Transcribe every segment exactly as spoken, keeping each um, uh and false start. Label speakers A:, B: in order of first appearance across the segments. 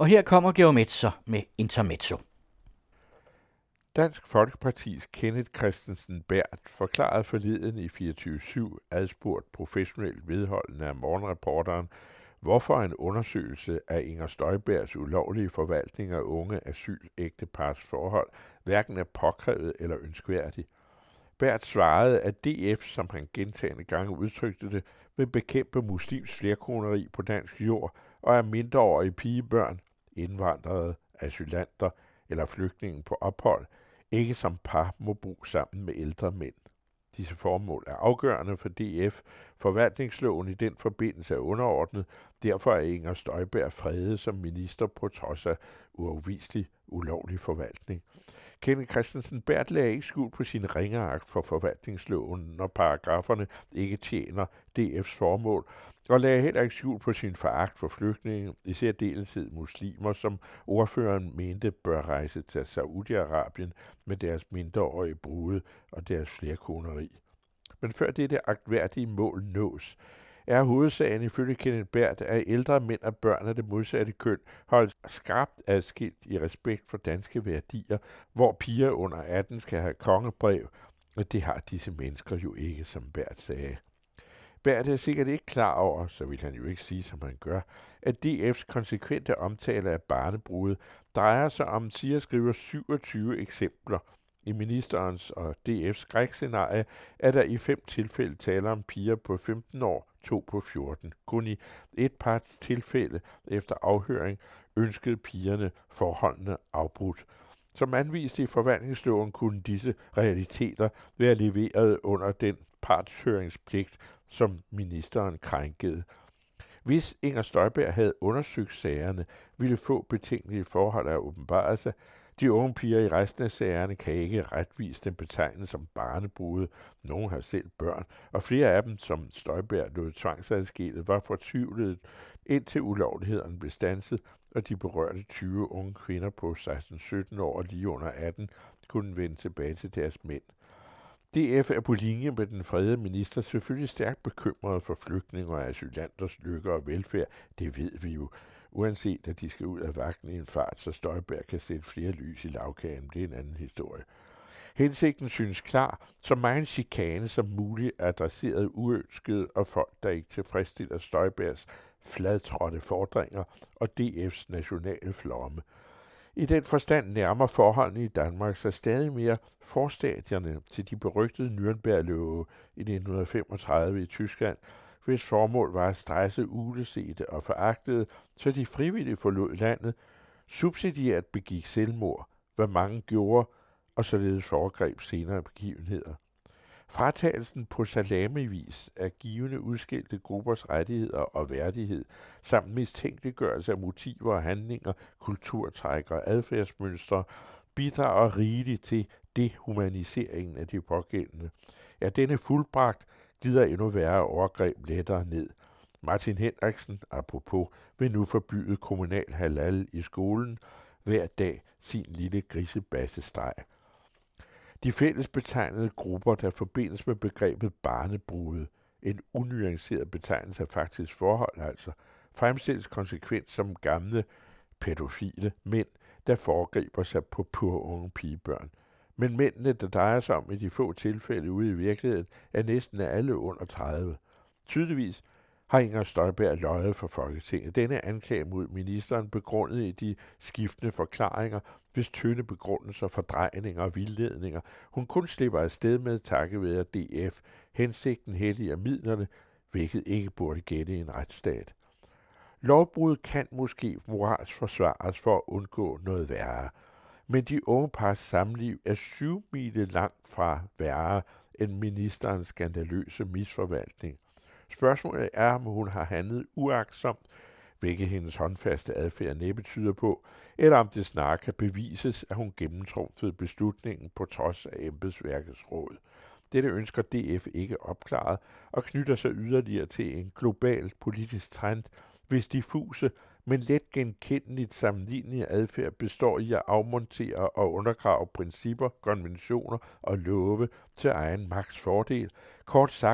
A: Og her kommer Georg Metzer med Intermezzo.
B: Dansk Folkepartis Kenneth Kristensen Berth forklarede forleden i fireogtyve syv adspurgt professionelt vedholdende af Morgenreporteren, hvorfor en undersøgelse af Inger Støjbergs ulovlige forvaltning af unge asylægtepars forhold hverken er påkrævet eller ønskværdig. Berth svarede, at D F, som han gentagne gange udtrykte det, vil bekæmpe muslims flerkoneri på dansk jord og er mindreårige pigebørn, indvandrede, asylanter eller flygtninge på ophold, ikke som par må bo sammen med ældre mænd. Disse formål er afgørende for D F. Forvaltningsloven i den forbindelse er underordnet, derfor er Inger Støjberg fredet som minister på trods af uafviselig ulovlig forvaltning. Kenneth Kristensen Berth lagde ikke skjul på sin ringeagt for forvaltningsloven, når paragraferne ikke tjener D F's formål, og lagde heller ikke skjul på sin foragt for flygtninge, især deltid muslimer, som ordføreren mente bør rejse til Saudi-Arabien med deres mindreårige brude og deres flerkoneri. Men før dette agtværdige mål nås, er hovedsagen ifølge Kenneth Berth, at ældre mænd og børn af det modsatte køn holdes skarpt adskilt i respekt for danske værdier, hvor piger under atten skal have kongebrev, og det har disse mennesker jo ikke, som Berth sagde. Berth er sikkert ikke klar over, så vil han jo ikke sige, som han gør, at D F's konsekvente omtale af barnebrude drejer sig om, siger skriver syvogtyve eksempler. I ministerens og D F's skrækscenarie er der i fem tilfælde tale om piger på femten år, to på fjorten. Kun i et par tilfælde efter afhøring ønskede pigerne forholdene afbrudt. Som anvist i forvaltningsloven kunne disse realiteter være leveret under den partshøringspligt, som ministeren krænkede. Hvis Inger Støjberg havde undersøgt sagerne, ville få betænkelige forhold af åbenbare sig. De unge piger i resten af sagerne kan ikke retvist den betegne som barnebrude. Nogle har selv børn, og flere af dem, som Støjberg lod tvangsadskillet, var fortvivlet, indtil ulovlighederne blev standset, og de berørte tyve unge kvinder på seksten sytten år og lige under atten kunne vende tilbage til deres mænd. D F er på linje med den fredede minister selvfølgelig stærkt bekymret for flygtninge og asylanters lykke og velfærd. Det ved vi jo. Uanset at de skal ud af vagten i en fart, så Støjberg kan sætte flere lys i lavkagen. Det er en anden historie. Hensigten synes klar, så meget chikane som muligt adresseret uønskede og folk, der ikke tilfredsstiller Støjbergs fladtrådte fordringer og D F's nationale flomme. I den forstand nærmer forholdene i Danmark sig stadig mere forstadierne til de berygtede Nürnberglove i nitten femogtredive i Tyskland, hvis formål var at stresse ulesete og foragtede, så de frivilligt forlod landet, subsidiært begik selvmord, hvad mange gjorde, og således foregreb senere begivenheder. Fratagelsen på salamivis af givende udskilte gruppers rettigheder og værdighed, samt mistænkeliggørelse af motiver og handlinger, kulturtræk og adfærdsmønstre, bidrager rigeligt til dehumaniseringen af de pågældende. Er denne fuldbragt, glider endnu værre overgreb lettere ned. Martin Henriksen, apropos, vil nu forbyde kommunal halal i skolen, hver dag sin lille grisebasestreg. De fælles betegnede grupper, der forbindes med begrebet barnebrude, en unuanceret betegnelse af faktisk forhold altså, fremstilles konsekvent som gamle pædofile mænd, der foregriber sig på pur unge pigebørn. Men mændene, der drejer sig om i de få tilfælde ude i virkeligheden, er næsten alle under tredive. Tydeligvis har Inger Støjberg løjet for Folketinget. Denne anklage mod ministeren begrundet i de skiftende forklaringer, hvis tynde begrundelser, fordrejninger og vildledninger, hun kun slipper afsted med takket være D F, hensigten helliger midlerne, hvilket ikke burde gætte i en retsstat. Lovbrud kan måske moralsk forsvares for at undgå noget værre, men de unge pars samliv er syv mile langt fra værre end ministerens skandaløse misforvaltning. Spørgsmålet er, om hun har handlet uagtsomt, hvilket hendes håndfaste adfærd næppe tyder på, eller om det snarere kan bevises, at hun gennemtrumfede beslutningen på trods af embedsværkets råd. Dette ønsker D F ikke opklaret og knytter sig yderligere til en global politisk trend, hvis diffuse, men let genkendeligt sammenlignende adfærd består i at afmontere og undergrave principper, konventioner og love til egen magts fordel, kort sagt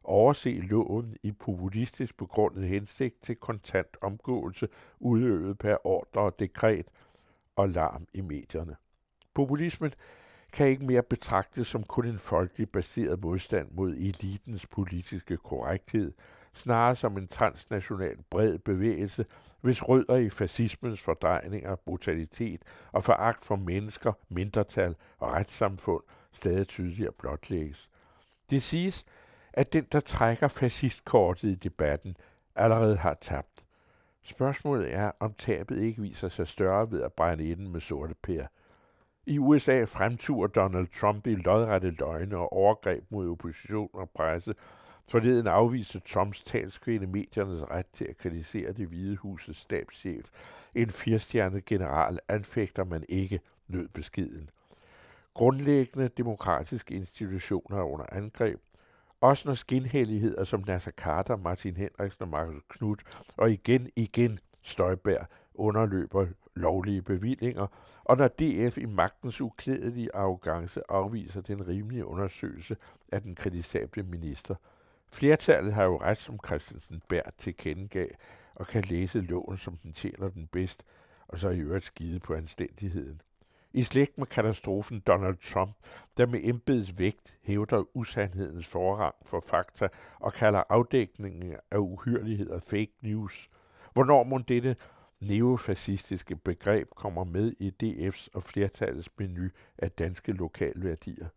B: overse loven i populistisk begrundet hensigt til kontant omgåelse, udøvet per ordre og dekret og larm i medierne. Populismen kan ikke mere betragtes som kun en folkelig baseret modstand mod elitens politiske korrekthed, snarere som en transnational bred bevægelse, hvis rødder i fascismens fordrejninger, brutalitet og foragt for mennesker, mindretal og retssamfund stadig tydeligere blotlægges. Det siges, at den, der trækker fascistkortet i debatten, allerede har tabt. Spørgsmålet er, om tabet ikke viser sig større ved at brænde inden med sorte pærer. I U S A fremturer Donald Trump i lodrette løgne og overgreb mod opposition og presse. Forleden afviste Trumps talskvinde mediernes ret til at kritisere Det Hvide Husets stabschef. En firestjernet general anfægter man ikke, lød beskeden. Grundlæggende demokratiske institutioner er under angreb, også når skinhelligheder som Naser Khader, Martin Henriksen og Marcus Knudt og igen igen Støjberg underløber lovlige bevillinger, og når D F i magtens uklædelige arrogance afviser den rimelige undersøgelse af den kritisable minister. Flertallet har jo ret, som Christensen Berth tilkendegav, og kan læse loven, som den tjener den bedst, og så i øvrigt skide på anstændigheden. I slægt med katastrofen Donald Trump, der med embedets vægt hævder usandhedens forrang for fakta og kalder afdækningen af uhyrligheder fake news. Hvornår må dette neofascistiske begreb kommer med i D F's og flertallets menu af danske lokalværdier?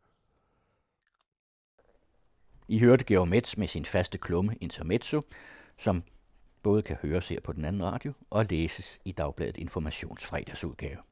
A: I hørte Georg Metz med sin faste klumme Intermezzo, som både kan høres her på den anden radio og læses i Dagbladet Informations fredagsudgave.